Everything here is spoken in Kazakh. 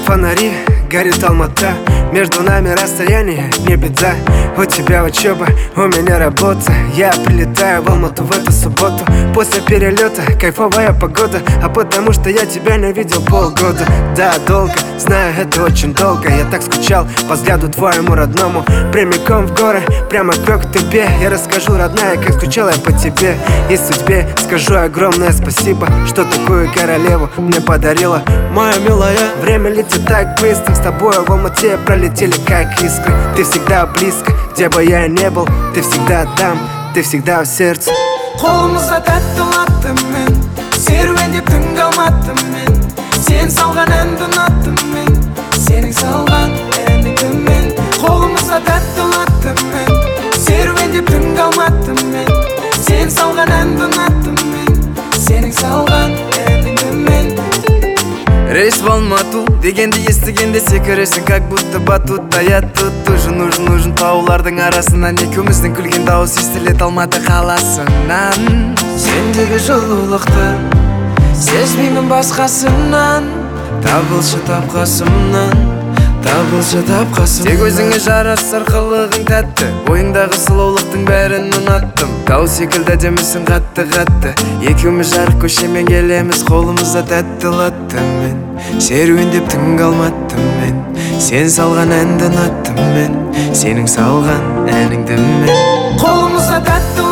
фонари, горит Алмата. Между нами расстояние, не беда. У тебя учеба, у меня работа. Я прилетаю в Алмату в эту субботу. После перелета кайфовая погода. А потому что я тебя не видел полгода. Да, долго, знаю, это очень долго. Я так скучал по взгляду твоему родному. Прямиком в горы, прямо к тебе. Я расскажу, родная, как скучал я по тебе. И судьбе скажу огромное спасибо, что такую королеву мне подарила. Моя милая, время летит так быстро. С тобой в Алмате пролетели как искры. Ты всегда близко, где бы я не был. Ты всегда там, ты всегда в сердце. Қолымызда тәтті латтым мен, серуендеп түн қалматтым мен. Сен салған әнді ұнаттым мен, сенің салған әніңді мен. Қолымызда тәтті латтым мен, серуендеп түн қалматтым мен. Сен салған әнді ұнаттым мен, сенің салған әніңді мен. Рейс в Алмату дегенді естігенде секіресің, как будто батутта. Я тут нужен таулардың арасынан екеуміздің күлген дауыс естілет Алматы қаласынан. Сендегі жылулықты сезбеймін басқасынан. Табылшы тапқасымнан, табылшы тапқасым. Тек өзіңе жарасар қылығың тәтті, бойыңдағы сұлулықтың бәрін ұнаттым. Тау секілді демісің қатты. Екеуміз жарық көшемен келеміз, қолымызда тәтті латтым мен. Серуендеп түн қалматтым мен, сен салған әнді ұнаттым мен, сенің салған әніңді мен. Қолымызда тәтті